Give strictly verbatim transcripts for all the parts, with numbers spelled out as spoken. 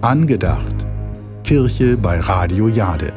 Angedacht. Kirche bei Radio Jade.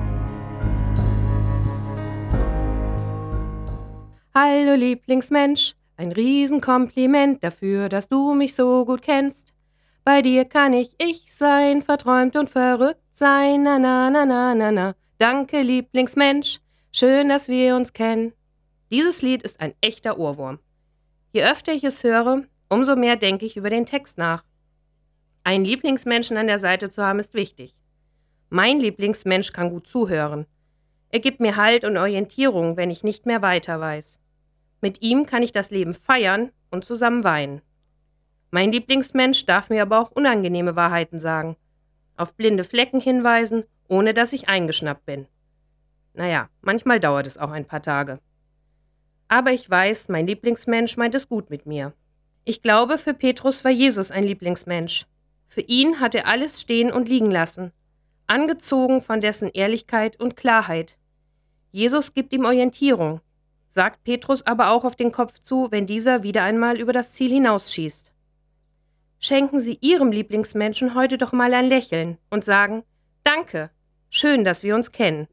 Hallo Lieblingsmensch, ein Riesenkompliment dafür, dass du mich so gut kennst. Bei dir kann ich ich sein, verträumt und verrückt sein, na na na na na na. Danke Lieblingsmensch, schön, dass wir uns kennen. Dieses Lied ist ein echter Ohrwurm. Je öfter ich es höre, umso mehr denke ich über den Text nach. Einen Lieblingsmenschen an der Seite zu haben, ist wichtig. Mein Lieblingsmensch kann gut zuhören. Er gibt mir Halt und Orientierung, wenn ich nicht mehr weiter weiß. Mit ihm kann ich das Leben feiern und zusammen weinen. Mein Lieblingsmensch darf mir aber auch unangenehme Wahrheiten sagen, auf blinde Flecken hinweisen, ohne dass ich eingeschnappt bin. Naja, manchmal dauert es auch ein paar Tage. Aber ich weiß, mein Lieblingsmensch meint es gut mit mir. Ich glaube, für Petrus war Jesus ein Lieblingsmensch. Für ihn hat er alles stehen und liegen lassen, angezogen von dessen Ehrlichkeit und Klarheit. Jesus gibt ihm Orientierung, sagt Petrus aber auch auf den Kopf zu, wenn dieser wieder einmal über das Ziel hinausschießt. Schenken Sie Ihrem Lieblingsmenschen heute doch mal ein Lächeln und sagen: Danke, schön, dass wir uns kennen.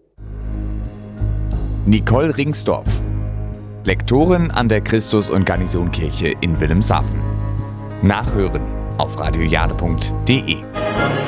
Nicole Ringsdorf, Lektorin an der Christus- und Garnisonkirche in Wilhelmshaven. Nachhören auf radiojade punkt de.